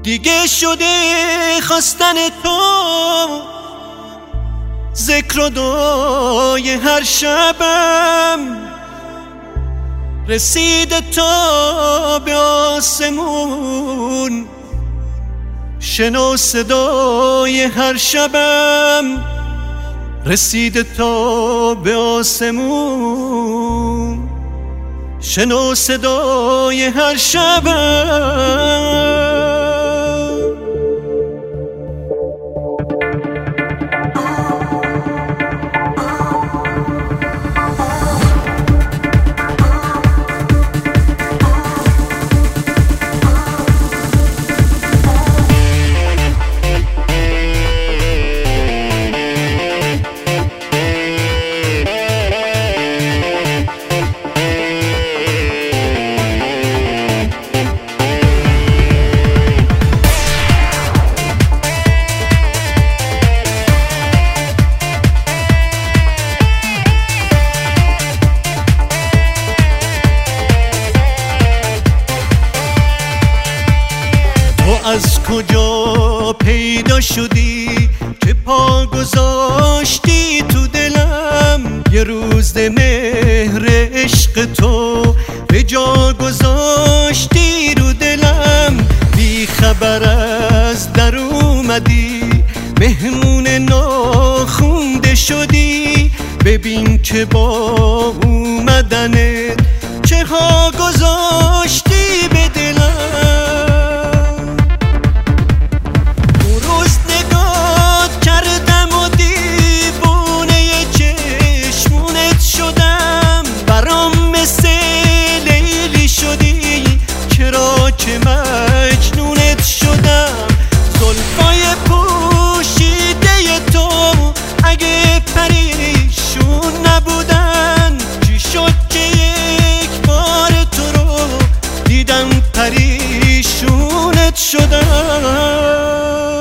دیگه شده خواستن تو ذکر و دعای هر شبم، رسیده تا به آسمون شنو صدای هر شبم، رسیده تا به آسمون شنو صدای هر شبم. از کجا پیدا شدی که پا گذاشتی تو دلم؟ یه روز مهر عشق تو به جا گذاشتی رو دلم، بی خبر از در اومدی مهمون ناخونده شدی. ببین که با اومدنت چه ها گذاشتی به دلم. که مجنونت شدم، زلفای پوشیده تو اگه پریشون نبودن، چی شد که یک بار تو رو دیدم پریشونت شدم.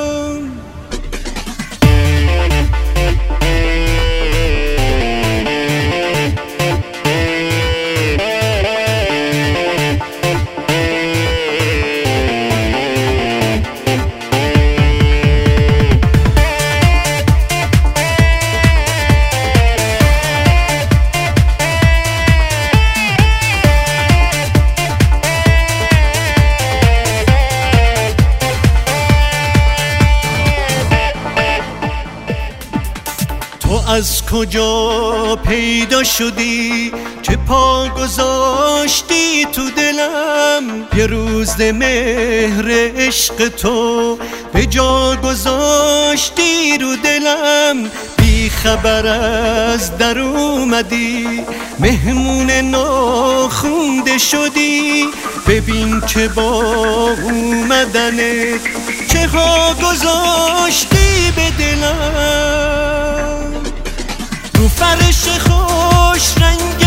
تو از کجا پیدا شدی که پا گذاشتی تو دلم؟ یه روز مهر عشق تو به جا گذاشتی رو دلم، بی خبر از در اومدی مهمون ناخونده شدی. ببین که با اومدنت چه ها گذاشتی به دلم. رو فرش خوش رنگ